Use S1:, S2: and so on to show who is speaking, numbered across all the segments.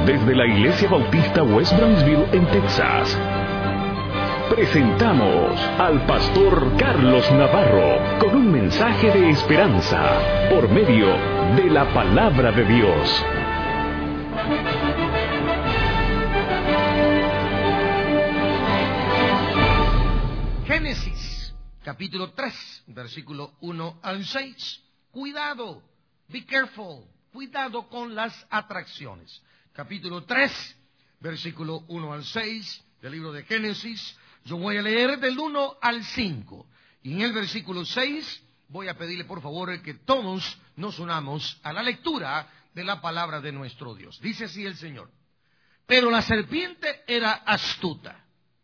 S1: desde la Iglesia Bautista West Brownsville en Texas, presentamos al pastor Carlos Navarro con un mensaje de esperanza por medio de la palabra de Dios.
S2: Génesis, capítulo 3, versículo 1 al 6. Cuidado, be careful, cuidado con las atracciones. Capítulo 3, versículo 1 al 6 del libro de Génesis. Yo voy a leer del 1 al 5. Y en el versículo 6 voy a pedirle por favor que todos nos unamos a la lectura de la palabra de nuestro Dios. Dice así el Señor: pero la serpiente era astuta,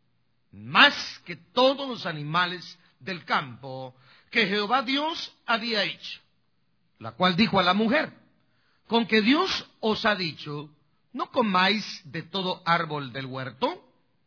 S2: más que todos los animales del campo que Jehová Dios había hecho, la cual dijo a la mujer: ¿con que Dios os ha dicho, no comáis de todo árbol del huerto?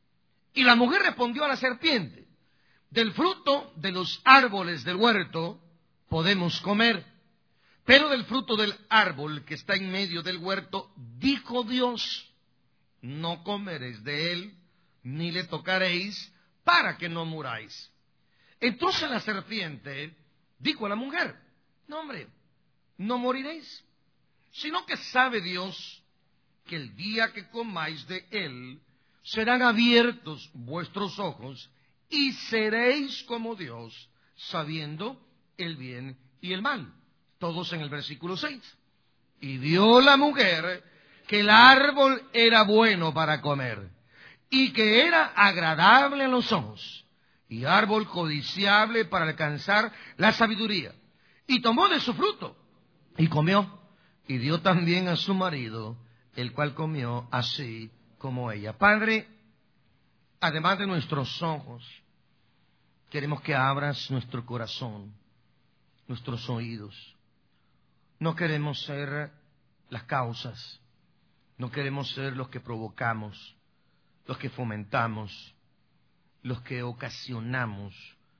S2: Y la mujer respondió a la serpiente: del fruto de los árboles del huerto podemos comer, pero del fruto del árbol que está en medio del huerto, dijo Dios, no comeréis de él, ni le tocaréis, para que no muráis. Entonces la serpiente dijo a la mujer: no, hombre, no moriréis, sino que sabe Dios que el día que comáis de él, serán abiertos vuestros ojos, y seréis como Dios, sabiendo el bien y el mal. Todos en el versículo 6. Y vio la mujer que el árbol era bueno para comer, y que era agradable a los ojos, y árbol codiciable para alcanzar la sabiduría. Y tomó de su fruto, y comió, y dio también a su marido, el cual comió así como ella. Padre, además de nuestros ojos, queremos que abras nuestro corazón, nuestros oídos. No queremos ser las causas, no queremos ser los que provocamos, los que fomentamos, los que ocasionamos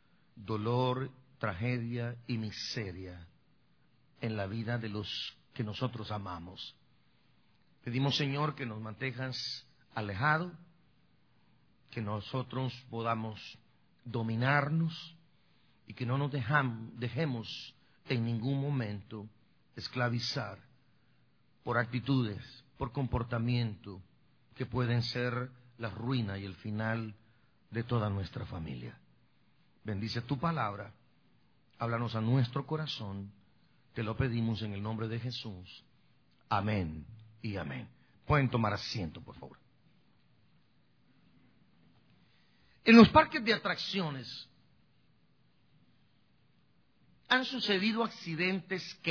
S2: dolor, tragedia y miseria en la vida de los que nosotros amamos. Pedimos, Señor, que nos mantengas alejados, que nosotros podamos dominarnos y que no nos dejemos en ningún momento esclavizar por actitudes, por comportamiento que pueden ser la ruina y el final de toda nuestra familia. Bendice tu palabra, háblanos a nuestro corazón, te lo pedimos en el nombre de Jesús. Amén y amén. Pueden tomar asiento, por favor. En los parques de atracciones han sucedido accidentes que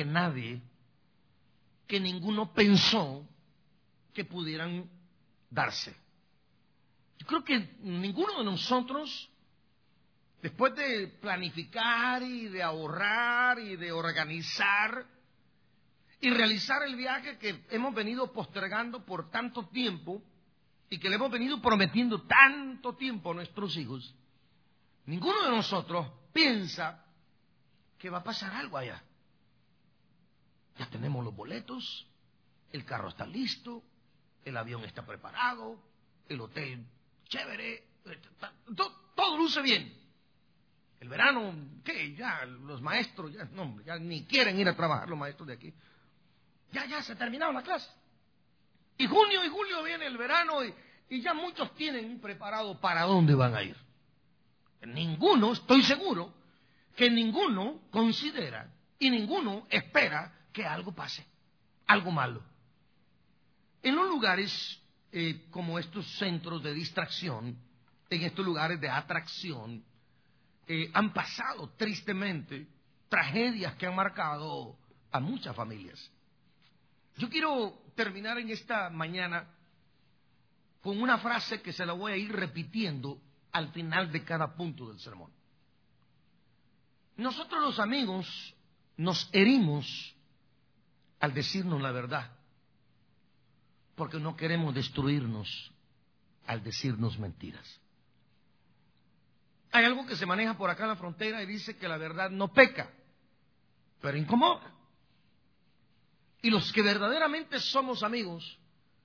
S2: ninguno pensó que pudieran darse. Yo creo que ninguno de nosotros, después de planificar y de ahorrar y de organizar y realizar el viaje que hemos venido postergando por tanto tiempo y que le hemos venido prometiendo tanto tiempo a nuestros hijos, ninguno de nosotros piensa que va a pasar algo allá. Ya tenemos los boletos, el carro está listo, el avión está preparado, el hotel chévere, todo luce bien. El verano, ¿qué? Ya los maestros ya ni quieren ir a trabajar, los maestros de aquí. Ya se terminaron la clase. Y junio y julio viene el verano y ya muchos tienen preparado para dónde van a ir. Ninguno, estoy seguro, que ninguno considera y ninguno espera que algo pase, algo malo. En los lugares como estos centros de distracción, en estos lugares de atracción, han pasado tristemente tragedias que han marcado a muchas familias. Yo quiero terminar en esta mañana con una frase que se la voy a ir repitiendo al final de cada punto del sermón. Nosotros los amigos nos herimos al decirnos la verdad, porque no queremos destruirnos al decirnos mentiras. Hay algo que se maneja por acá en la frontera y dice que la verdad no peca, pero incomoda. Y los que verdaderamente somos amigos,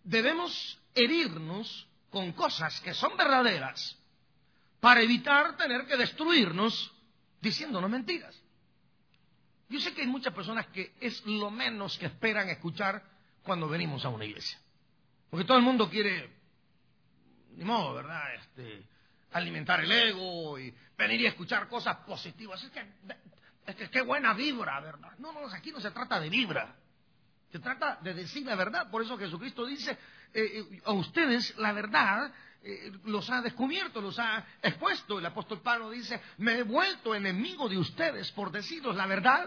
S2: debemos herirnos con cosas que son verdaderas para evitar tener que destruirnos diciéndonos mentiras. Yo sé que hay muchas personas que es lo menos que esperan escuchar cuando venimos a una iglesia. Porque todo el mundo quiere, ni modo, ¿verdad?, alimentar el ego y venir y escuchar cosas positivas. Es que qué buena vibra, ¿verdad? No, aquí no se trata de vibra. Se trata de decir la verdad. Por eso Jesucristo dice, a ustedes la verdad los ha descubierto, los ha expuesto. El apóstol Pablo dice, me he vuelto enemigo de ustedes por deciros la verdad.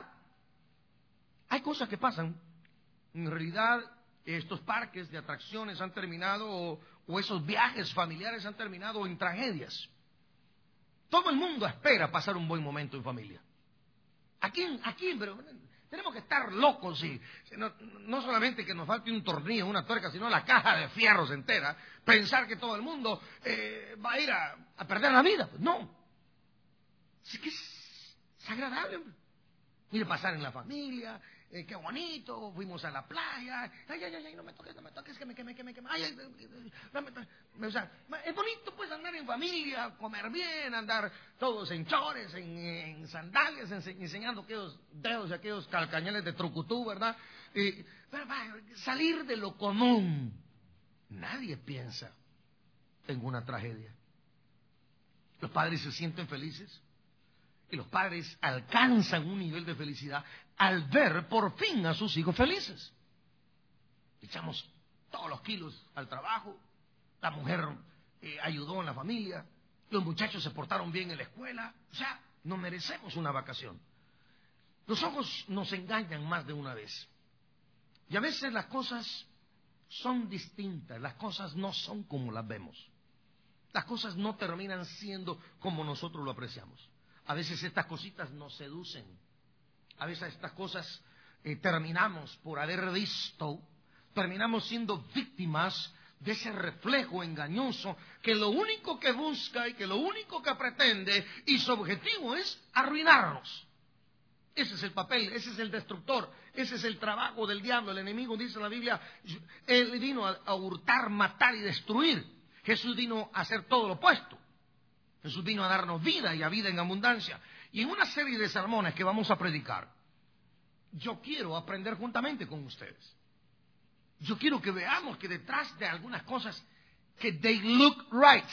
S2: Hay cosas que pasan. En realidad, estos parques de atracciones han terminado, o esos viajes familiares han terminado en tragedias. Todo el mundo espera pasar un buen momento en familia. Aquí, pero tenemos que estar locos y no solamente que nos falte un tornillo, una tuerca, sino la caja de fierros entera, pensar que todo el mundo va a ir a perder la vida. Pues no. Sí que es agradable, hombre. Mire, pasar en la familia, qué bonito, fuimos a la playa, ay, no me toques, que me, ay, o sea, es bonito pues andar en familia, comer bien, andar todos en chores, en sandalias, enseñando aquellos dedos y aquellos calcañales de trucutú, ¿verdad? Salir de lo común. Nadie piensa en una tragedia. Los padres se sienten felices. Y los padres alcanzan un nivel de felicidad al ver por fin a sus hijos felices. Echamos todos los kilos al trabajo, la mujer ayudó en la familia, los muchachos se portaron bien en la escuela, o sea, nos merecemos una vacación. Los ojos nos engañan más de una vez. Y a veces las cosas son distintas, las cosas no son como las vemos. Las cosas no terminan siendo como nosotros lo apreciamos. A veces estas cositas nos seducen. A veces estas cosas terminamos por haber visto, terminamos siendo víctimas de ese reflejo engañoso que lo único que busca y que lo único que pretende y su objetivo es arruinarnos. Ese es el papel, ese es el destructor, ese es el trabajo del diablo. El enemigo, dice la Biblia, él vino a hurtar, matar y destruir. Jesús vino a hacer todo lo opuesto. Jesús vino a darnos vida y a vida en abundancia. Y en una serie de sermones que vamos a predicar, yo quiero aprender juntamente con ustedes. Yo quiero que veamos que detrás de algunas cosas que they look right,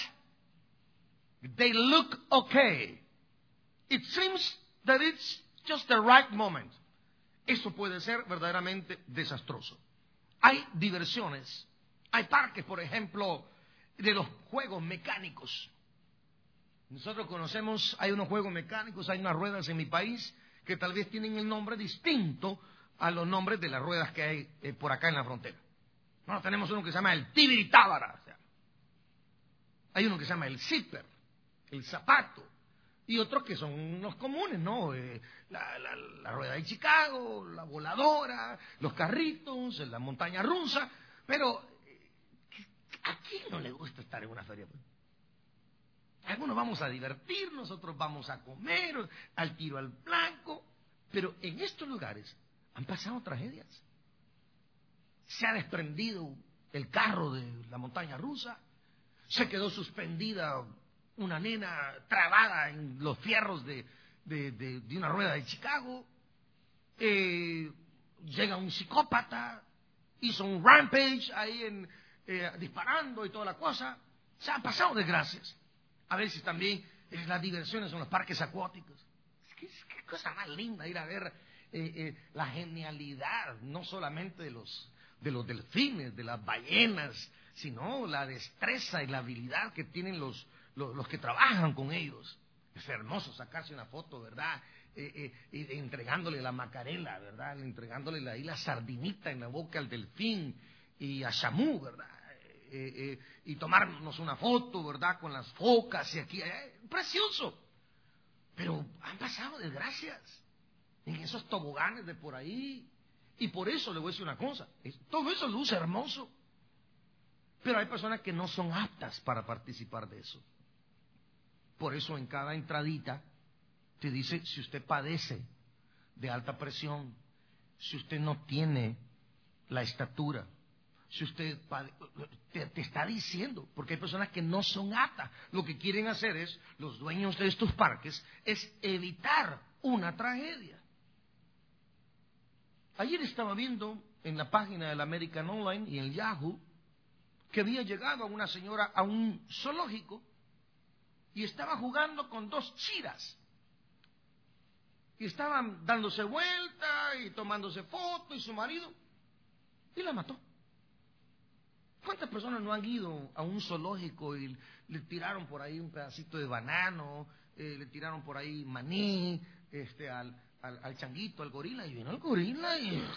S2: they look okay, it seems that it's just the right moment. Eso puede ser verdaderamente desastroso. Hay diversiones, hay parques, por ejemplo, de los juegos mecánicos. Nosotros conocemos, hay unos juegos mecánicos, hay unas ruedas en mi país que tal vez tienen el nombre distinto a los nombres de las ruedas que hay por acá en la frontera. Nosotros tenemos uno que se llama el tibiritábara, o sea, hay uno que se llama el zipper, el zapato, y otros que son los comunes, ¿no? La rueda de Chicago, la voladora, los carritos, la montaña rusa, pero ¿a quién no le gusta estar en una feria? Algunos vamos a divertirnos, otros vamos a comer, al tiro al blanco, pero en estos lugares han pasado tragedias. Se ha desprendido el carro de la montaña rusa, se quedó suspendida una nena trabada en los fierros de una rueda de Chicago, llega un psicópata, hizo un rampage ahí disparando y toda la cosa. Se han pasado desgracias. A veces también las diversiones son los parques acuáticos. Qué cosa más linda ir a ver la genialidad, no solamente de los delfines, de las ballenas, sino la destreza y la habilidad que tienen los que trabajan con ellos. Es hermoso sacarse una foto, ¿verdad? Y entregándole la macarela, ¿verdad? Entregándole ahí la sardinita en la boca al delfín y a Shamu, ¿verdad? Y tomarnos una foto, ¿verdad? Con las focas y aquí, precioso. Pero han pasado desgracias en esos toboganes de por ahí. Y por eso le voy a decir una cosa, todo eso luce hermoso. Pero hay personas que no son aptas para participar de eso. Por eso en cada entradita te dice, si usted padece de alta presión, si usted no tiene la estatura, si usted te está diciendo, porque hay personas que no son aptas. Lo que quieren hacer es, los dueños de estos parques, es evitar una tragedia. Ayer estaba viendo en la página del American Online y en Yahoo que había llegado una señora a un zoológico y estaba jugando con 2 chiras. Y estaban dándose vuelta y tomándose fotos y su marido, y la mató. ¿Cuántas personas no han ido a un zoológico y le tiraron por ahí un pedacito de banano, le tiraron por ahí maní, al changuito, al gorila, y vino el gorila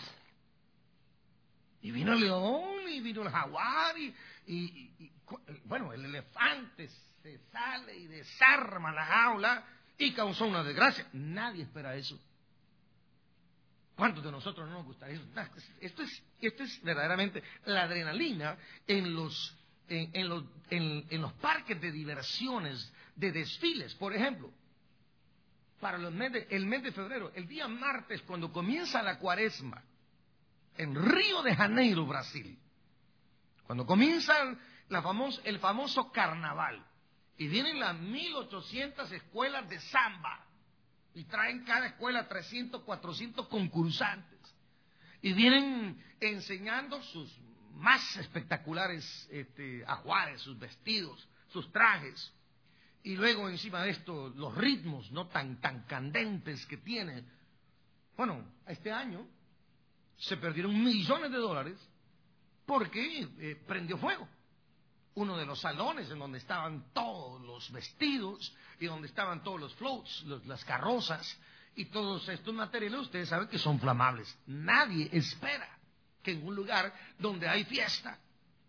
S2: y vino el león y vino el jaguar y bueno, el elefante se sale y desarma la jaula y causó una desgracia? Nadie espera eso. ¿Cuántos de nosotros no nos gusta eso? Esto es verdaderamente la adrenalina en los parques de diversiones, de desfiles. Por ejemplo, para el mes de febrero, el día martes, cuando comienza la cuaresma, en Río de Janeiro, Brasil, cuando comienza el famoso carnaval, y vienen las 1.800 escuelas de samba, y traen cada escuela 300, 400 concursantes. Y vienen enseñando sus más espectaculares ajuares, sus vestidos, sus trajes. Y luego encima de esto, los ritmos no tan candentes que tienen. Bueno, este año se perdieron millones de dólares porque prendió fuego uno de los salones en donde estaban todos los vestidos y donde estaban todos los floats, las carrozas y todos estos materiales. Ustedes saben que son flamables. Nadie espera que en un lugar donde hay fiesta,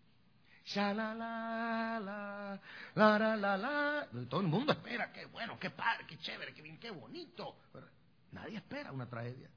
S2: todo el mundo espera, qué bueno, qué padre, qué chévere, qué bien, qué bonito. Pero nadie espera una tragedia.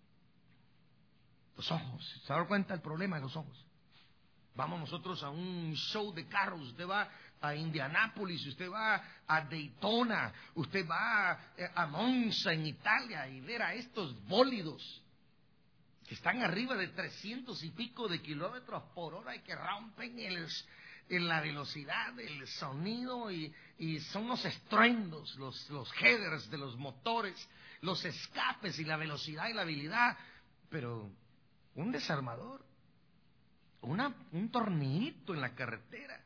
S2: Los ojos, ¿se da cuenta el problema de los ojos? Vamos nosotros a un show de carros, usted va a Indianápolis, usted va a Daytona, usted va a Monza en Italia y ver a estos bólidos que están arriba de 300 y pico de kilómetros por hora y que rompen en la velocidad del sonido y son los estruendos, los headers de los motores, los escapes y la velocidad y la habilidad, pero un desarmador, un tornillito en la carretera,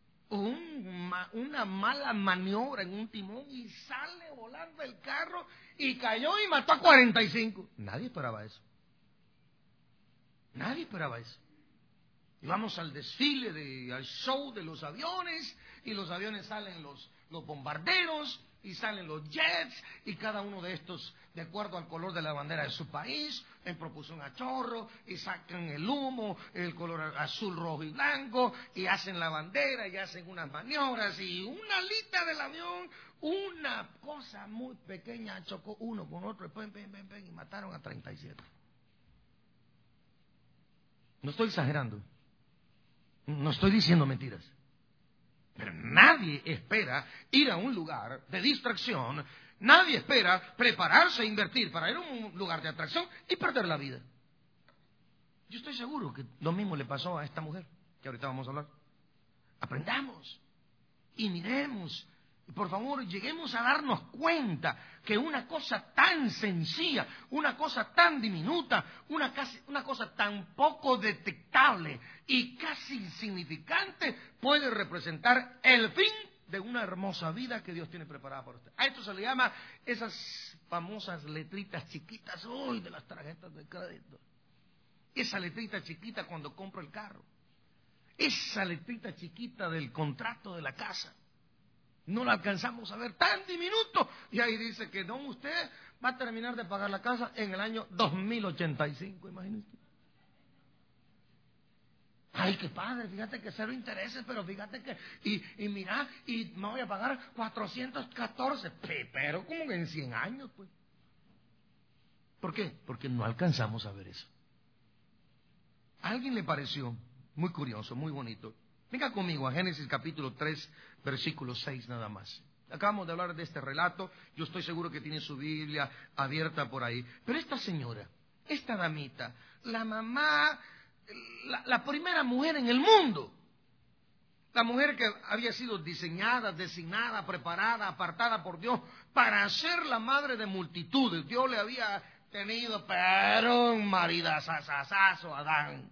S2: una mala maniobra en un timón y sale volando el carro y cayó y mató a 45. Nadie esperaba eso. Nadie esperaba eso. Y vamos al desfile, al show de los aviones, y los aviones salen los bombarderos, y salen los jets, y cada uno de estos, de acuerdo al color de la bandera de su país, en propulsión a chorro, y sacan el humo, el color azul, rojo y blanco, y hacen la bandera, y hacen unas maniobras, y una alita del avión, una cosa muy pequeña, chocó uno con otro, y mataron a 37. No estoy exagerando, no estoy diciendo mentiras. Pero nadie espera ir a un lugar de distracción, nadie espera prepararse e invertir para ir a un lugar de atracción y perder la vida. Yo estoy seguro que lo mismo le pasó a esta mujer, que ahorita vamos a hablar. Aprendamos y miremos. Y por favor, lleguemos a darnos cuenta que una cosa tan sencilla, una cosa tan diminuta, una cosa tan poco detectable y casi insignificante puede representar el fin de una hermosa vida que Dios tiene preparada para usted. A esto se le llama esas famosas letritas chiquitas, de las tarjetas de crédito. Esa letrita chiquita cuando compra el carro. Esa letrita chiquita del contrato de la casa. No la alcanzamos a ver, tan diminuto. Y ahí dice que usted va a terminar de pagar la casa en el año 2085, imagínese. Ay, qué padre, fíjate que 0 intereses, pero fíjate que, y mira, y me voy a pagar 414, pero como que en 100 años, pues. ¿Por qué? Porque no alcanzamos a ver eso. A alguien le pareció muy curioso, muy bonito. Venga conmigo a Génesis capítulo 3, versículo 6 nada más. Acabamos de hablar de este relato, yo estoy seguro que tiene su Biblia abierta por ahí. Pero esta señora, esta damita, la mamá la primera mujer en el mundo. La mujer que había sido diseñada, designada, preparada, apartada por Dios para ser la madre de multitudes. Dios le había tenido, pero un maridazazazo a Adán.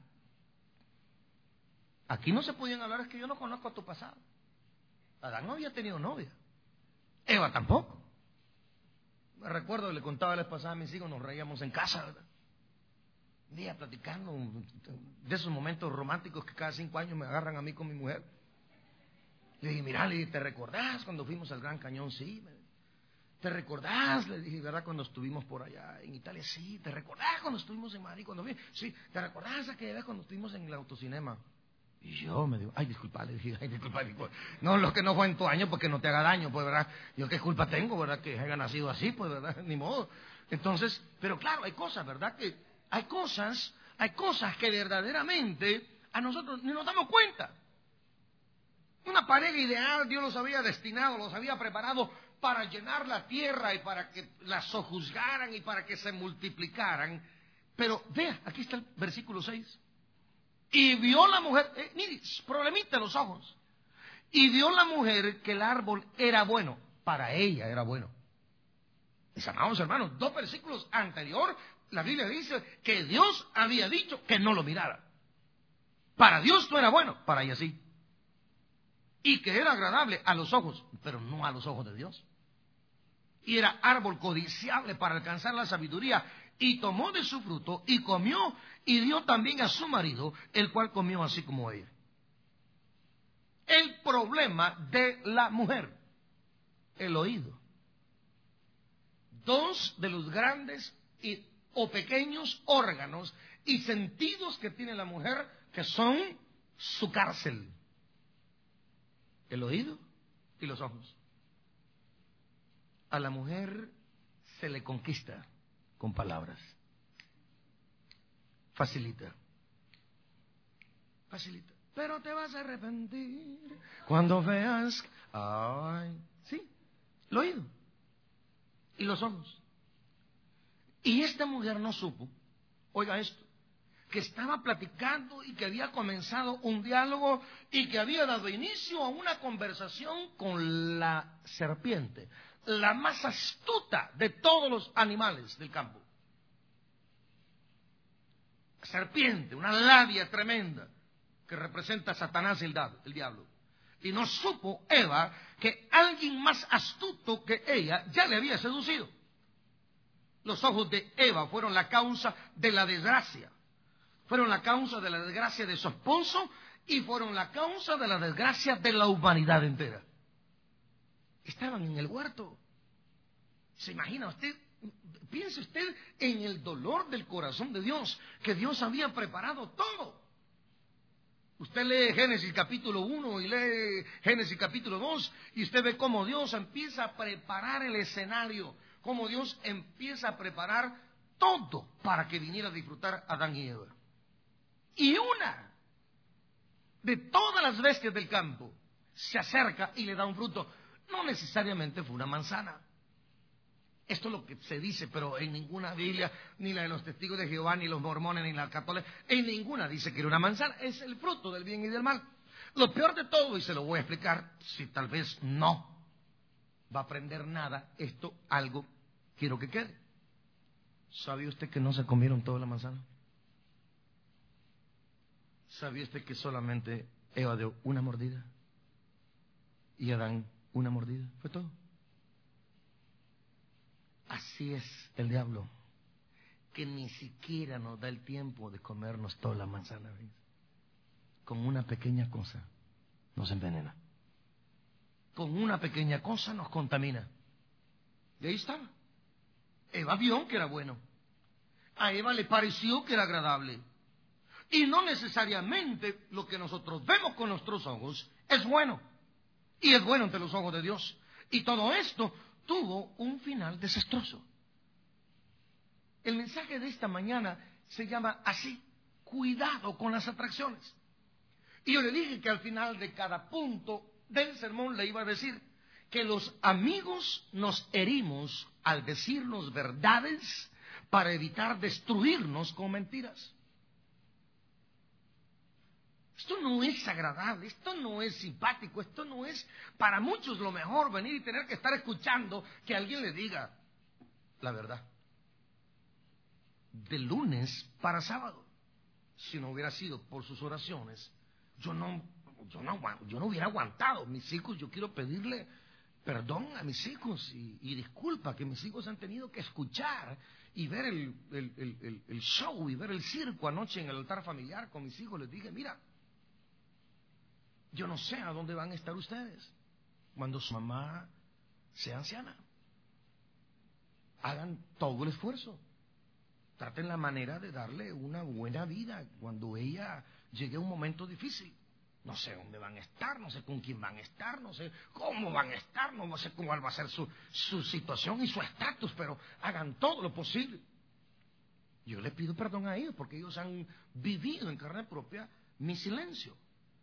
S2: Aquí no se podían hablar, es que yo no conozco tu pasado. Adán no había tenido novia. Eva tampoco. Me recuerdo que le contaba la vez pasada a mis hijos, nos reíamos en casa, ¿verdad? Un día platicando de esos momentos románticos que cada 5 años me agarran a mí con mi mujer. Le dije, mira, ¿te recordás cuando fuimos al Gran Cañón? Sí. ¿Te recordás? Le dije, ¿verdad? Cuando estuvimos por allá en Italia, sí. ¿Te recordás cuando estuvimos en Madrid? Sí. ¿Te recordás aquella vez cuando estuvimos en el autocinema? Y yo me digo, ay, disculpa, le dije, ay, disculpa. No, lo que no fue en tu año, porque no te haga daño, pues, ¿verdad? Yo qué culpa tengo, ¿verdad? Que haya nacido así, pues, ¿verdad? Ni modo. Entonces, pero claro, hay cosas, ¿verdad? Que hay cosas que verdaderamente a nosotros ni nos damos cuenta. Una pareja ideal, Dios los había destinado, los había preparado para llenar la tierra y para que la sojuzgaran y para que se multiplicaran. Pero vea, aquí está el versículo 6. Y vio la mujer, mire, problemita en los ojos. Y vio la mujer que el árbol era bueno, para ella era bueno. Mis amados hermanos, 2 versículos anterior, la Biblia dice que Dios había dicho que no lo mirara. Para Dios no era bueno, para ella sí. Y que era agradable a los ojos, pero no a los ojos de Dios. Y era árbol codiciable para alcanzar la sabiduría. Y tomó de su fruto y comió y dio también a su marido, el cual comió así como ella. El problema de la mujer, el oído. 2 de los grandes o pequeños órganos y sentidos que tiene la mujer, que son su cárcel. El oído y los ojos. A la mujer se le conquista con palabras. Facilita. Pero te vas a arrepentir cuando veas. Ay, sí, el oído y los ojos. Y esta mujer no supo, oiga esto, que estaba platicando y que había comenzado un diálogo y que había dado inicio a una conversación con la serpiente, la más astuta de todos los animales del campo. Serpiente, una labia tremenda que representa a Satanás y el diablo. Y no supo Eva que alguien más astuto que ella ya le había seducido. Los ojos de Eva fueron la causa de la desgracia. Fueron la causa de la desgracia de su esposo y fueron la causa de la desgracia de la humanidad entera. Estaban en el huerto. ¿Se imagina usted? Piense usted en el dolor del corazón de Dios, que Dios había preparado todo. Usted lee Génesis capítulo 1 y lee Génesis capítulo 2 y usted ve cómo Dios empieza a preparar el escenario, cómo Dios empieza a preparar todo para que viniera a disfrutar Adán y Eva. Y una de todas las bestias del campo se acerca y le da un fruto. No necesariamente fue una manzana. Esto es lo que se dice, pero en ninguna Biblia, ni la de los testigos de Jehová, ni los mormones, ni la católica, en ninguna dice que era una manzana. Es el fruto del bien y del mal. Lo peor de todo, y se lo voy a explicar, si tal vez no va a aprender nada, esto algo quiero que quede. ¿Sabía usted que no se comieron toda la manzana? ¿Sabía usted que solamente Eva dio una mordida? Y Adán una mordida. Fue todo. Así es el diablo, que ni siquiera nos da el tiempo de comernos toda la manzana. ¿Ves? Con una pequeña cosa nos envenena. Con una pequeña cosa nos contamina. Y ahí estaba. Eva vio que era bueno. A Eva le pareció que era agradable. Y no necesariamente lo que nosotros vemos con nuestros ojos es bueno. Y es bueno ante los ojos de Dios. Y todo esto tuvo un final desastroso. El mensaje de esta mañana se llama así: cuidado con las atracciones. Y yo le dije que al final de cada punto del sermón le iba a decir que los amigos nos herimos al decirnos verdades para evitar destruirnos con mentiras. es agradable, esto no es simpático, esto no es para muchos lo mejor, venir y tener que estar escuchando que alguien le diga la verdad. De lunes para sábado, si no hubiera sido por sus oraciones, yo no hubiera aguantado. Mis hijos, yo quiero pedirle perdón a mis hijos y disculpa que mis hijos han tenido que escuchar y ver el show y ver el circo anoche en el altar familiar con mis hijos. Les dije, mira, yo no sé a dónde van a estar ustedes cuando su mamá sea anciana. Hagan todo el esfuerzo. Traten la manera de darle una buena vida cuando ella llegue a un momento difícil. No sé dónde van a estar, no sé con quién van a estar, no sé cómo van a estar, no sé cómo va a ser su situación y su estatus, pero hagan todo lo posible. Yo les pido perdón a ellos porque ellos han vivido en carne propia mi silencio.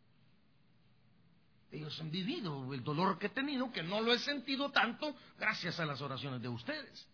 S2: Ellos han vivido el dolor que he tenido, que no lo he sentido tanto gracias a las oraciones de ustedes.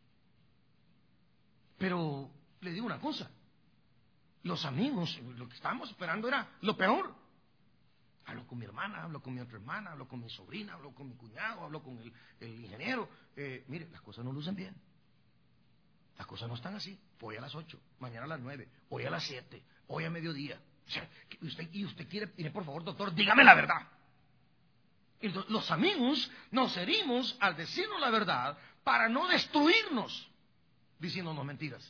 S2: Pero le digo una cosa, los amigos, lo que estábamos esperando era lo peor. Hablo con mi hermana, hablo con mi otra hermana, hablo con mi sobrina, hablo con mi cuñado, hablo con el ingeniero. Mire, las cosas no lucen bien. Las cosas no están así. Hoy a las 8, mañana a las 9, hoy a las 7, hoy a mediodía. O sea, usted quiere, mire, por favor, doctor, dígame la verdad. Entonces, los amigos nos herimos al decirnos la verdad para no destruirnos diciéndonos mentiras.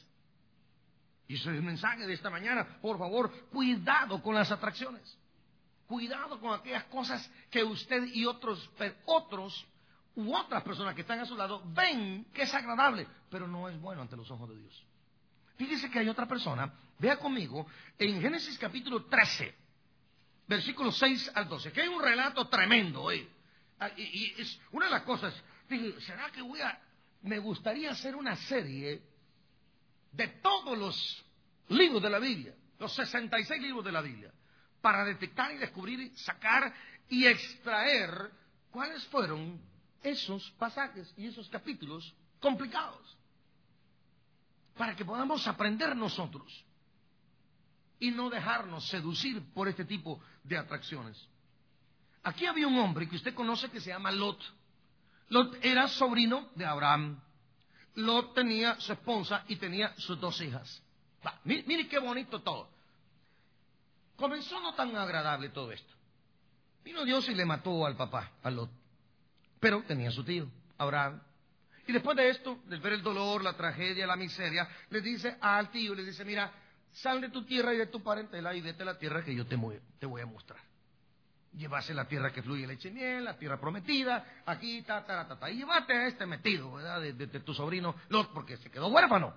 S2: Y ese es el mensaje de esta mañana. Por favor, cuidado con las atracciones. Cuidado con aquellas cosas que usted y otras personas que están a su lado ven que es agradable, pero no es bueno ante los ojos de Dios. Fíjese que hay otra persona, vea conmigo, en Génesis capítulo 13, versículos 6 al 12, que hay un relato tremendo. Y es una de las cosas, dije, ¿será que me gustaría hacer una serie de todos los libros de la Biblia, los 66 libros de la Biblia, para detectar y descubrir, sacar y extraer cuáles fueron esos pasajes y esos capítulos complicados, para que podamos aprender nosotros y no dejarnos seducir por este tipo de atracciones. Aquí había un hombre que usted conoce que se llama Lot. Lot era sobrino de Abraham. Lot tenía su esposa y tenía sus 2 hijas. Mire qué bonito todo. Comenzó no tan agradable todo esto. Vino Dios y le mató al papá, a Lot. Pero tenía su tío, Abraham. Y después de esto, de ver el dolor, la tragedia, la miseria, le dice al tío, le dice, mira, sal de tu tierra y de tu parentela y vete a la tierra que yo te voy a mostrar. Llévase la tierra que fluye leche y miel, la tierra prometida, aquí, y llévate a este metido, ¿verdad? De tu sobrino Lot, porque se quedó huérfano.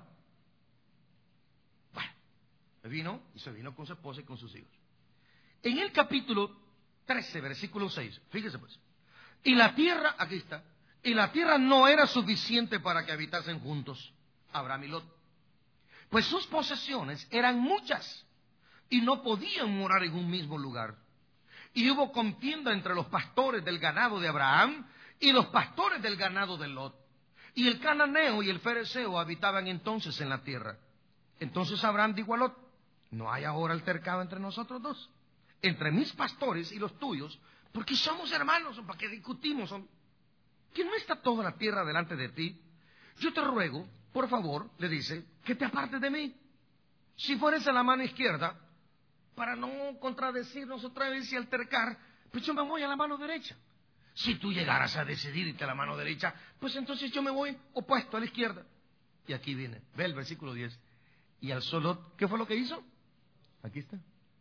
S2: Bueno, se vino con su esposa y con sus hijos. En el capítulo 13, versículo 6, fíjese pues, y la tierra, aquí está, y la tierra no era suficiente para que habitasen juntos Abraham y Lot, pues sus posesiones eran muchas y no podían morar en un mismo lugar. Y hubo contienda entre los pastores del ganado de Abraham y los pastores del ganado de Lot. Y el cananeo y el fereceo habitaban entonces en la tierra. Entonces Abraham dijo a Lot, no hay ahora altercado entre nosotros dos, entre mis pastores y los tuyos, porque somos hermanos, ¿para qué discutimos? ¿Que no está toda la tierra delante de ti? Yo te ruego, por favor, le dice, que te apartes de mí. Si fueres a la mano izquierda, para no contradecirnos otra vez y altercar, pues yo me voy a la mano derecha. Si tú llegaras a decidir irte a la mano derecha, pues entonces yo me voy opuesto a la izquierda. Y aquí viene, ve el versículo 10. Y alzó Lot, ¿qué fue lo que hizo? Aquí está.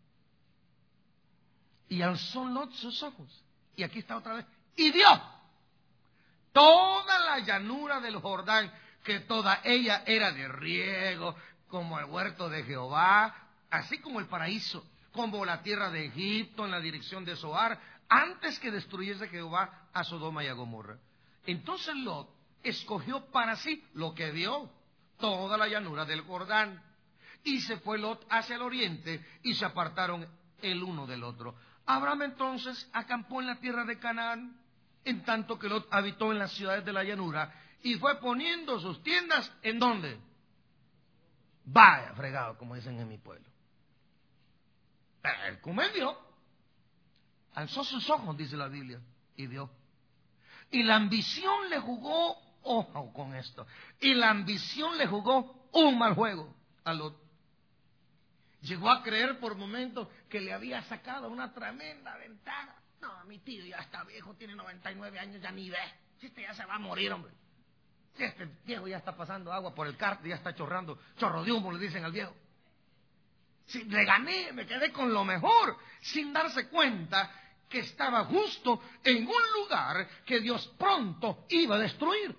S2: Y alzó Lot sus ojos. Y aquí está otra vez. Y vio toda la llanura del Jordán, que toda ella era de riego, como el huerto de Jehová, así como el paraíso, como la tierra de Egipto en la dirección de Zoar, antes que destruyese Jehová a Sodoma y a Gomorra. Entonces Lot escogió para sí lo que vio, toda la llanura del Jordán. Y se fue Lot hacia el oriente y se apartaron el uno del otro. Abraham entonces acampó en la tierra de Canaán, en tanto que Lot habitó en las ciudades de la llanura y fue poniendo sus tiendas, ¿en dónde? Vaya, fregado, como dicen en mi pueblo. Él comió, Alzó sus ojos, dice la Biblia, y vio. Y la ambición le jugó, ojo con esto, y la ambición le jugó un mal juego a Lot. Llegó a creer por momentos que le había sacado una tremenda ventaja. No, mi tío ya está viejo, tiene 99 años, ya ni ve. Si este ya se va a morir, hombre. Si este viejo ya está pasando agua por el cárter, ya está chorrando, chorro de humo, le dicen al viejo. Si le gané, me quedé con lo mejor, sin darse cuenta que estaba justo en un lugar que Dios pronto iba a destruir.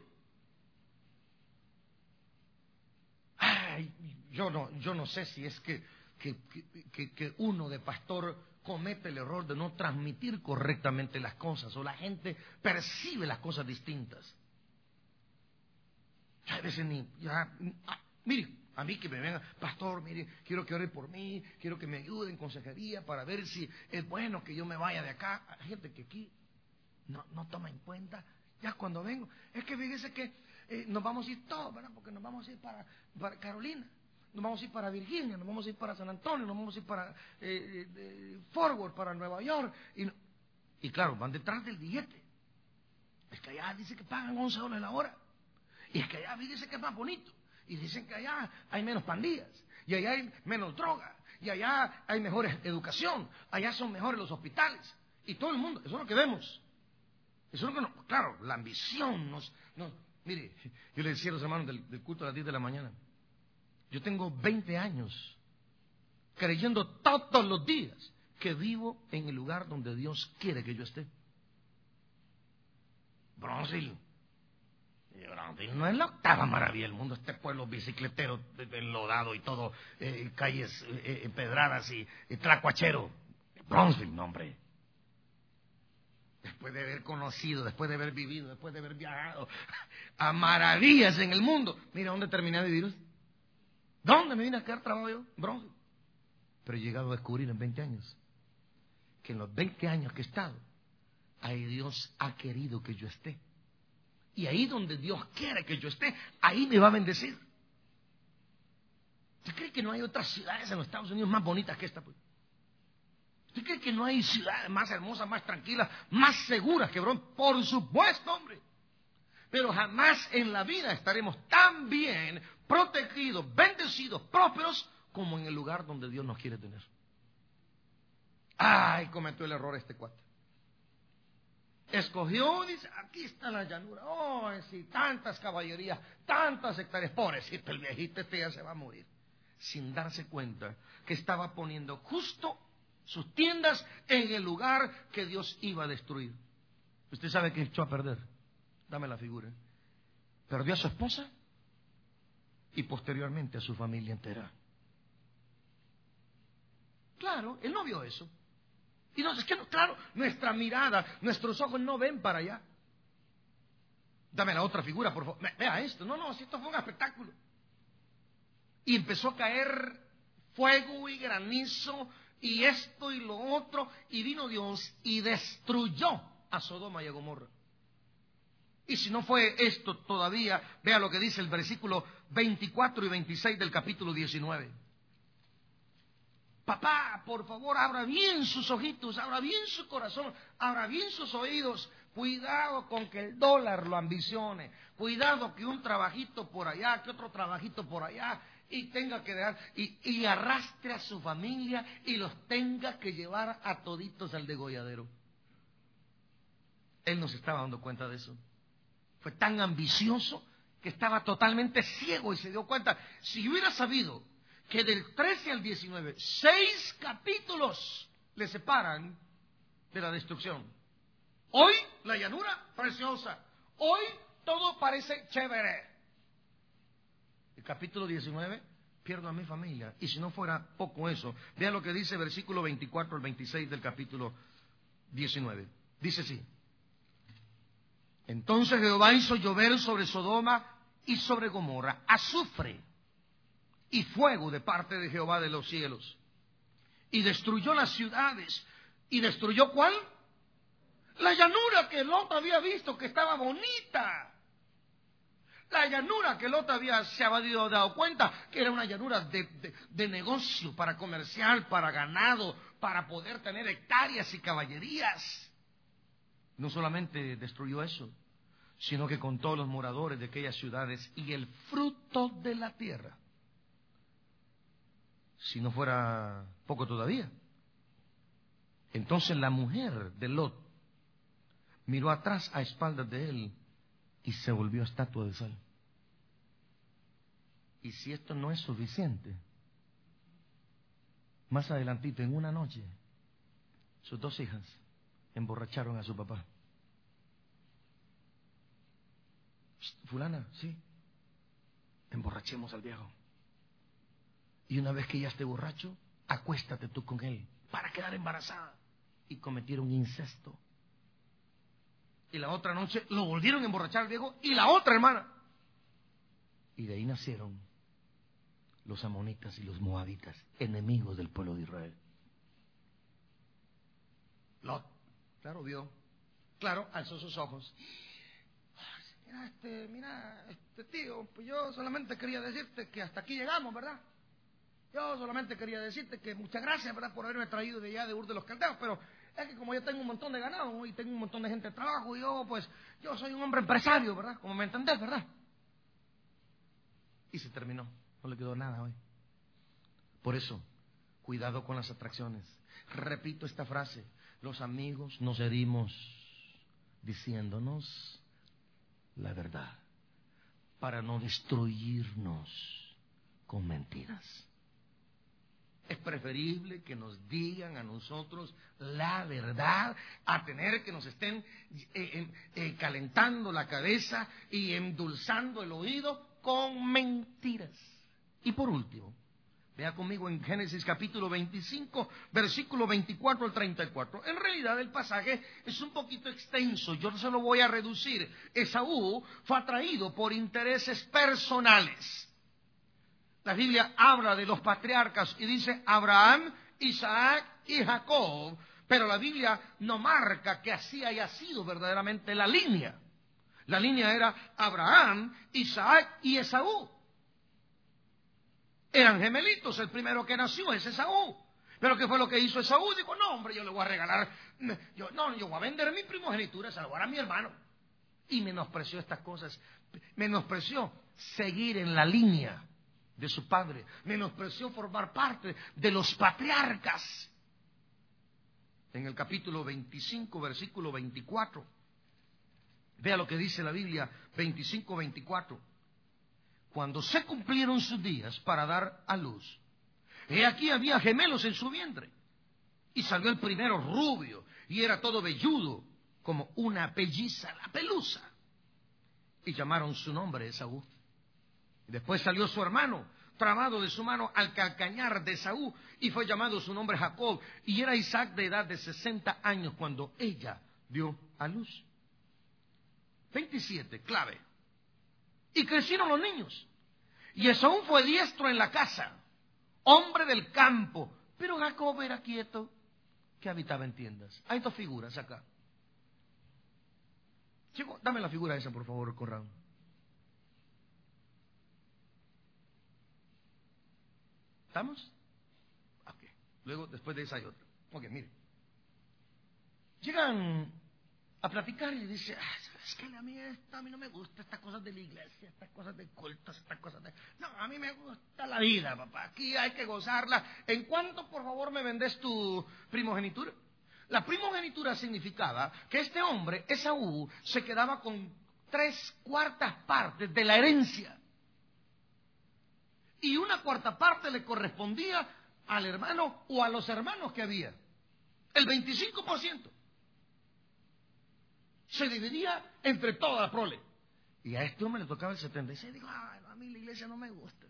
S2: Ay, yo no sé si es que uno de pastor comete el error de no transmitir correctamente las cosas, o la gente percibe las cosas distintas. A veces mire, a mí que me venga, pastor, mire, quiero que ore por mí, quiero que me ayude en consejería para ver si es bueno que yo me vaya de acá. Hay gente que aquí no toma en cuenta, ya cuando vengo, es que fíjese que nos vamos a ir todos, ¿verdad? Porque nos vamos a ir para Carolina, nos vamos a ir para Virginia, nos vamos a ir para San Antonio, nos vamos a ir para Forward, para Nueva York. Y claro, van detrás del billete. Es que allá dice que pagan $11 la hora. Y es que allá dice que es más bonito. Y dicen que allá hay menos pandillas. Y allá hay menos droga. Y allá hay mejor educación. Allá son mejores los hospitales. Y todo el mundo, eso es lo que vemos. Eso es lo que claro, la ambición nos... Mire, yo le decía a los hermanos del culto a las 10 de la mañana. Yo tengo 20 años creyendo todos los días que vivo en el lugar donde Dios quiere que yo esté. Brownsville no es la octava maravilla del mundo, este pueblo bicicletero, enlodado y todo, calles empedradas y tlacuachero. Brownsville, no, hombre. Después de haber conocido, después de haber vivido, después de haber viajado a maravillas en el mundo. Mira, ¿dónde terminé de vivir? ¿Dónde me vine a quedar trabajo yo? Brownsville. Pero he llegado a descubrir en 20 años que en los 20 años que he estado, ahí Dios ha querido que yo esté. Y ahí donde Dios quiere que yo esté, ahí me va a bendecir. ¿Usted cree que no hay otras ciudades en los Estados Unidos más bonitas que esta? ¿Usted cree que no hay ciudades más hermosas, más tranquilas, más seguras que Hebrón? Por supuesto, hombre. Pero jamás en la vida estaremos tan bien protegidos, bendecidos, prósperos, como en el lugar donde Dios nos quiere tener. Ay, cometió el error este cuate. Escogió, dice, aquí está la llanura. Oh, sí, tantas caballerías, tantas hectáreas. Pobrecito el viejito, este ya se va a morir. Sin darse cuenta que estaba poniendo justo sus tiendas en el lugar que Dios iba a destruir. ¿Usted sabe qué echó a perder? Dame la figura. Perdió a su esposa y posteriormente a su familia entera. Claro, él no vio eso. Y no, es que no, claro, nuestra mirada, nuestros ojos no ven para allá. Dame la otra figura, por favor. Vea esto. No, si esto fue un espectáculo. Y empezó a caer fuego y granizo y esto y lo otro. Y vino Dios y destruyó a Sodoma y a Gomorra. Y si no fue esto todavía, vea lo que dice el versículo 24 y 26 del capítulo 19. Papá, por favor, abra bien sus ojitos, abra bien su corazón, abra bien sus oídos. Cuidado con que el dólar lo ambicione. Cuidado que un trabajito por allá, que otro trabajito por allá, y tenga que dejar, y arrastre a su familia y los tenga que llevar a toditos al degolladero. Él no se estaba dando cuenta de eso. Fue tan ambicioso que estaba totalmente ciego y se dio cuenta. Si hubiera sabido que del 13 al 19, 6 capítulos le separan de la destrucción. Hoy la llanura preciosa. Hoy todo parece chévere. El capítulo 19, pierdo a mi familia. Y si no fuera poco eso, vean lo que dice versículo 24 al 26 del capítulo 19. Dice así. Entonces Jehová hizo llover sobre Sodoma y sobre Gomorra azufre y fuego de parte de Jehová de los cielos. Y destruyó las ciudades. ¿Y destruyó cuál? La llanura que Lot había visto que estaba bonita. La llanura que Lot se había dado cuenta que era una llanura de negocio, para comercial, para ganado, para poder tener hectáreas y caballerías. No solamente destruyó eso, sino que con todos los moradores de aquellas ciudades y el fruto de la tierra. Si no fuera poco todavía. Entonces la mujer de Lot miró atrás a espaldas de él y se volvió estatua de sal. Y si esto no es suficiente, más adelantito, en una noche, sus 2 hijas emborracharon a su papá. Fulana, sí, emborrachemos al viejo. Y una vez que ya esté borracho, acuéstate tú con él para quedar embarazada. Y cometieron incesto. Y la otra noche lo volvieron a emborrachar al viejo y la otra hermana. Y de ahí nacieron los amonitas y los moabitas, enemigos del pueblo de Israel. Lot, claro, vio. Claro, alzó sus ojos. Mira, tío, pues yo solamente quería decirte que hasta aquí llegamos, ¿verdad? Yo solamente quería decirte que muchas gracias, ¿verdad?, por haberme traído de allá de Ur de los Caldeos, pero es que como yo tengo un montón de ganado y tengo un montón de gente de trabajo, y yo soy un hombre empresario, ¿verdad? Como me entendés, ¿verdad? Y se terminó, no le quedó nada hoy. Por eso, cuidado con las atracciones. Repito esta frase: los amigos nos herimos diciéndonos la verdad para no destruirnos con mentiras. Es preferible que nos digan a nosotros la verdad a tener que nos estén calentando la cabeza y endulzando el oído con mentiras. Y por último, vea conmigo en Génesis capítulo 25, versículo 24 al 34. En realidad el pasaje es un poquito extenso, yo se lo voy a reducir. Esaú fue atraído por intereses personales. La Biblia habla de los patriarcas y dice Abraham, Isaac y Jacob, pero la Biblia no marca que así haya sido verdaderamente la línea. La línea era Abraham, Isaac y Esaú. Eran gemelitos, el primero que nació es Esaú. Pero ¿qué fue lo que hizo Esaú? Dijo, no, hombre, yo le voy a regalar, yo voy a vender mi primogenitura, se la voy a dar a mi hermano. Y menospreció estas cosas, menospreció seguir en la línea de su padre, menospreció formar parte de los patriarcas. En el capítulo 25, versículo 24, vea lo que dice la Biblia, 25-24. Cuando se cumplieron sus días para dar a luz, he aquí había gemelos en su vientre, y salió el primero rubio, y era todo velludo, como una pelliza, la pelusa, y llamaron su nombre Esaú. Después salió su hermano, tramado de su mano al calcañar de Esaú, y fue llamado su nombre Jacob, y era Isaac de edad de 60 años cuando ella dio a luz. 27, clave. Y crecieron los niños, y Esaú fue diestro en la casa, hombre del campo, pero Jacob era quieto, que habitaba en tiendas. Hay 2 figuras acá. Chico, dame la figura esa, por favor, Corrado. ¿Estamos? Ok. Luego, después de esa hay otra. Ok, mire. Llegan a platicar y dice, es que a mí no me gusta estas cosas de la iglesia, estas cosas de cultos, estas cosas de... No, a mí me gusta la vida, papá. Aquí hay que gozarla. ¿En cuánto, por favor, me vendes tu primogenitura? La primogenitura significaba que este hombre, Esaú, se quedaba con 3/4 partes de la herencia. Y 1/4 parte le correspondía al hermano o a los hermanos que había. El 25% se dividía entre toda la prole. Y a este hombre le tocaba el 76%. Digo, a mí la iglesia no me gusta.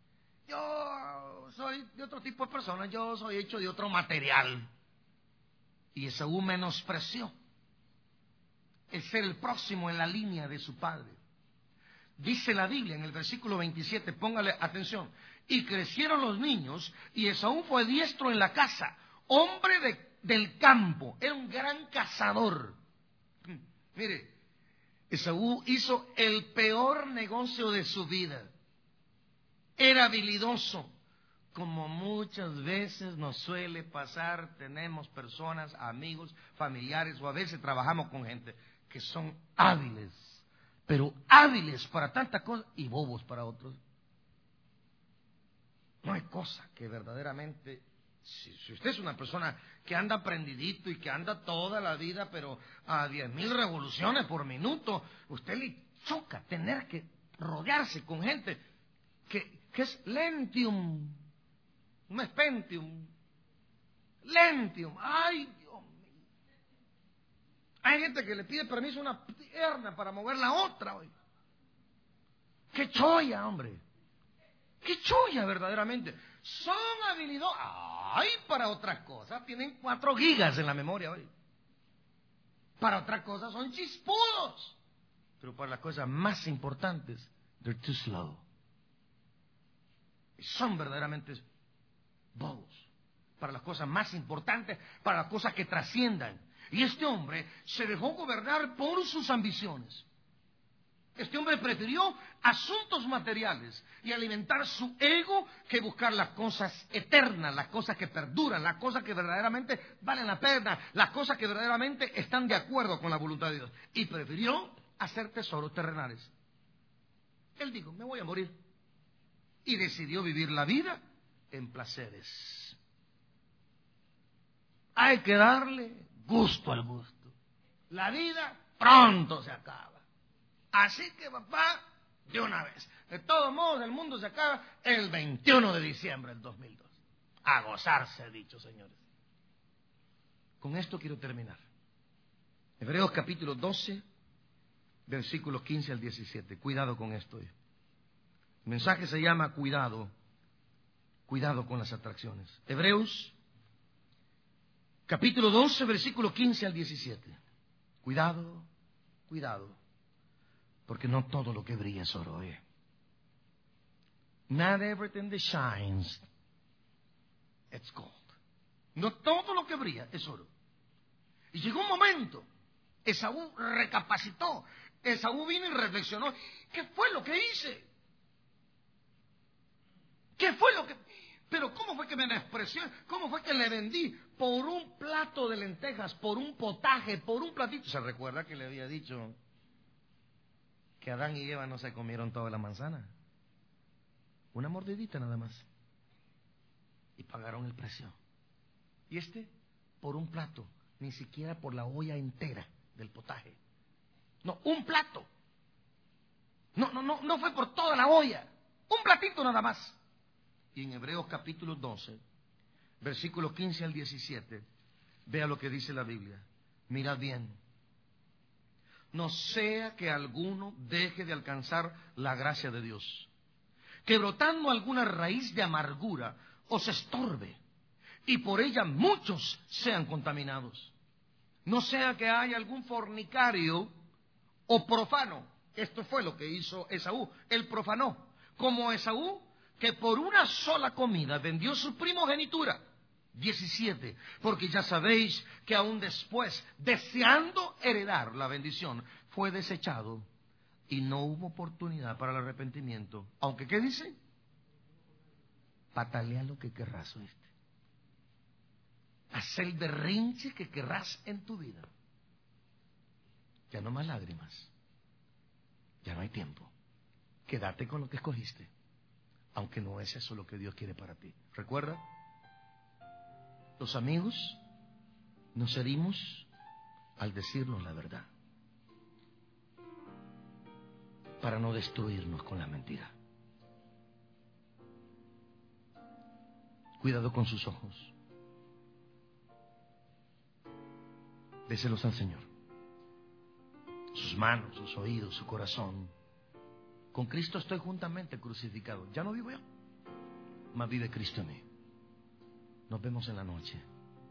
S2: Yo soy de otro tipo de persona, yo soy hecho de otro material. Y Esaú menospreció el ser el próximo en la línea de su padre. Dice la Biblia en el versículo 27, póngale atención, y crecieron los niños, y Esaú fue diestro en la casa, hombre del campo, era un gran cazador. Mire, Esaú hizo el peor negocio de su vida. Era habilidoso, como muchas veces nos suele pasar. Tenemos personas, amigos, familiares, o a veces trabajamos con gente que son hábiles, pero hábiles para tantas cosas y bobos para otros. No hay cosa que verdaderamente, si usted es una persona que anda prendidito y que anda toda la vida, pero a 10,000 revoluciones por minuto, usted le choca tener que rodearse con gente que es lentium, no es pentium, lentium. Ay, Dios mío. Hay gente que le pide permiso a una pierna para mover la otra hoy. ¡Qué cholla, hombre! ¡Qué cholla verdaderamente! Son habilidosos. ¡Ay! Para otras cosas tienen 4 gigas en la memoria hoy. Para otras cosas son chispudos. Pero para las cosas más importantes, they're too slow. Son verdaderamente bobos. Para las cosas más importantes, para las cosas que trasciendan. Y este hombre se dejó gobernar por sus ambiciones. Este hombre prefirió asuntos materiales y alimentar su ego que buscar las cosas eternas, las cosas que perduran, las cosas que verdaderamente valen la pena, las cosas que verdaderamente están de acuerdo con la voluntad de Dios. Y prefirió hacer tesoros terrenales. Él dijo, me voy a morir. Y decidió vivir la vida en placeres. Hay que darle gusto al gusto. La vida pronto se acaba. Así que, papá, de una vez. De todos modos, el mundo se acaba el 21 de diciembre del 2002. A gozarse, dicho, señores. Con esto quiero terminar. Hebreos capítulo 12, versículos 15 al 17. Cuidado con esto. El mensaje se llama cuidado. Cuidado con las atracciones. Hebreos capítulo 12, versículo 15 al 17. Cuidado, cuidado. Porque no todo lo que brilla es oro. Not everything that shines, it's gold. No todo lo que brilla es oro. Y llegó un momento, Esaú recapacitó. Esaú vino y reflexionó. ¿Qué fue lo que hice? ¿Qué fue lo que...? Pero ¿cómo fue que me despreció? ¿Cómo fue que le vendí por un plato de lentejas, por un potaje, por un platito? ¿Se recuerda que le había dicho que Adán y Eva no se comieron toda la manzana? Una mordidita nada más. Y pagaron el precio. Y por un plato, ni siquiera por la olla entera del potaje. No, un plato. No fue por toda la olla. Un platito nada más. Y en Hebreos capítulo 12, versículos 15 al 17, vea lo que dice la Biblia. Mirad bien. No sea que alguno deje de alcanzar la gracia de Dios, que brotando alguna raíz de amargura os estorbe, y por ella muchos sean contaminados. No sea que haya algún fornicario o profano. Esto fue lo que hizo Esaú. Él profanó, como Esaú, que por una sola comida vendió su primogenitura. 17. Porque ya sabéis que aún después, deseando heredar la bendición, fue desechado y no hubo oportunidad para el arrepentimiento. Aunque, ¿qué dice? Patalea lo que querrás, ¿oíste? Haz el berrinche que querrás en tu vida. Ya no más lágrimas. Ya no hay tiempo. Quédate con lo que escogiste. Aunque no es eso lo que Dios quiere para ti. ¿Recuerda? Los amigos nos herimos al decirnos la verdad, para no destruirnos con la mentira. Cuidado con sus ojos. Déselos al Señor. Sus manos, sus oídos, su corazón. Con Cristo estoy juntamente crucificado. Ya no vivo yo, mas vive Cristo en mí. Nos vemos en la noche.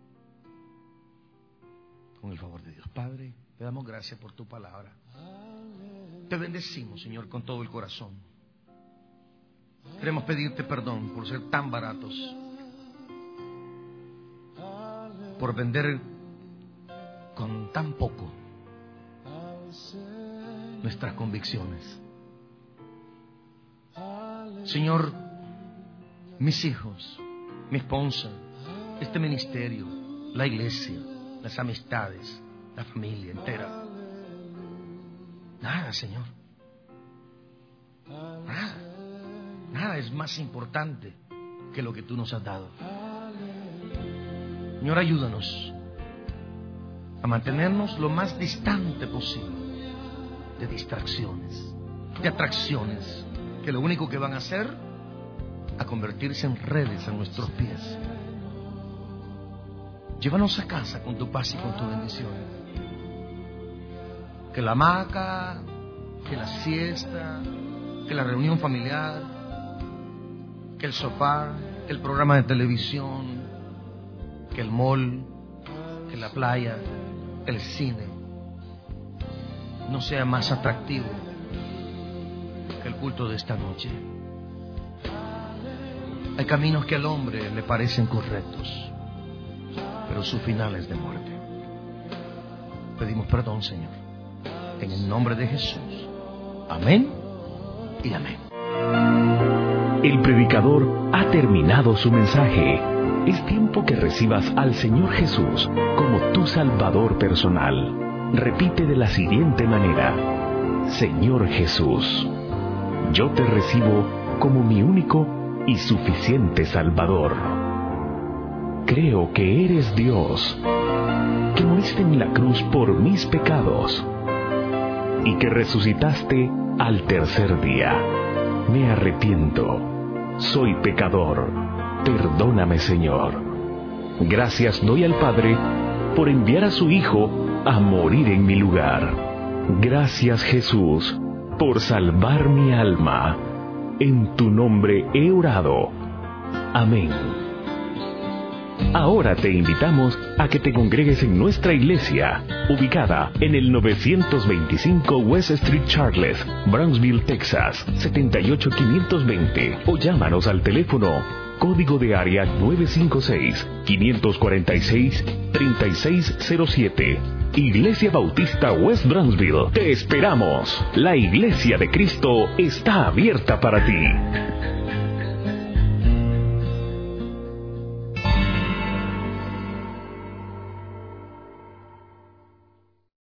S2: Con el favor de Dios. Padre, te damos gracias por tu palabra. Te bendecimos, Señor, con todo el corazón. Queremos pedirte perdón por ser tan baratos, por vender con tan poco. nuestras convicciones. Señor, mis hijos, mi esposa, este ministerio, la iglesia, las amistades, la familia entera. Nada, Señor. Nada es más importante que lo que tú nos has dado. Señor, ayúdanos a mantenernos lo más distante posible de distracciones, de atracciones, que lo único que van a hacer a convertirse en redes a nuestros pies. Llévanos a casa con tu paz y con tu bendición. Que la hamaca, que la siesta, que la reunión familiar, que el sofá, que el programa de televisión, que el mall, que la playa, el cine, no sea más atractivo que el culto de esta noche. Hay caminos que al hombre le parecen correctos, pero su final es de muerte. Pedimos perdón, Señor, en el nombre de Jesús. Amén y amén.
S1: El predicador ha terminado su mensaje. Es tiempo que recibas al Señor Jesús como tu Salvador personal. Repite de la siguiente manera: Señor Jesús, yo te recibo como mi único y suficiente Salvador. Creo que eres Dios, que moriste en la cruz por mis pecados y que resucitaste al tercer día. Me arrepiento, soy pecador, perdóname, Señor. Gracias doy al Padre por enviar a su Hijo a morir en mi lugar. Gracias, Jesús, por salvar mi alma. En tu nombre he orado. Amén. Ahora te invitamos a que te congregues en nuestra iglesia, ubicada en el 925 West Street Charles, Brownsville, Texas, 78520, o llámanos al teléfono código de área 956-546-3607. Iglesia Bautista West Brownsville. Te esperamos. La Iglesia de Cristo está abierta para ti.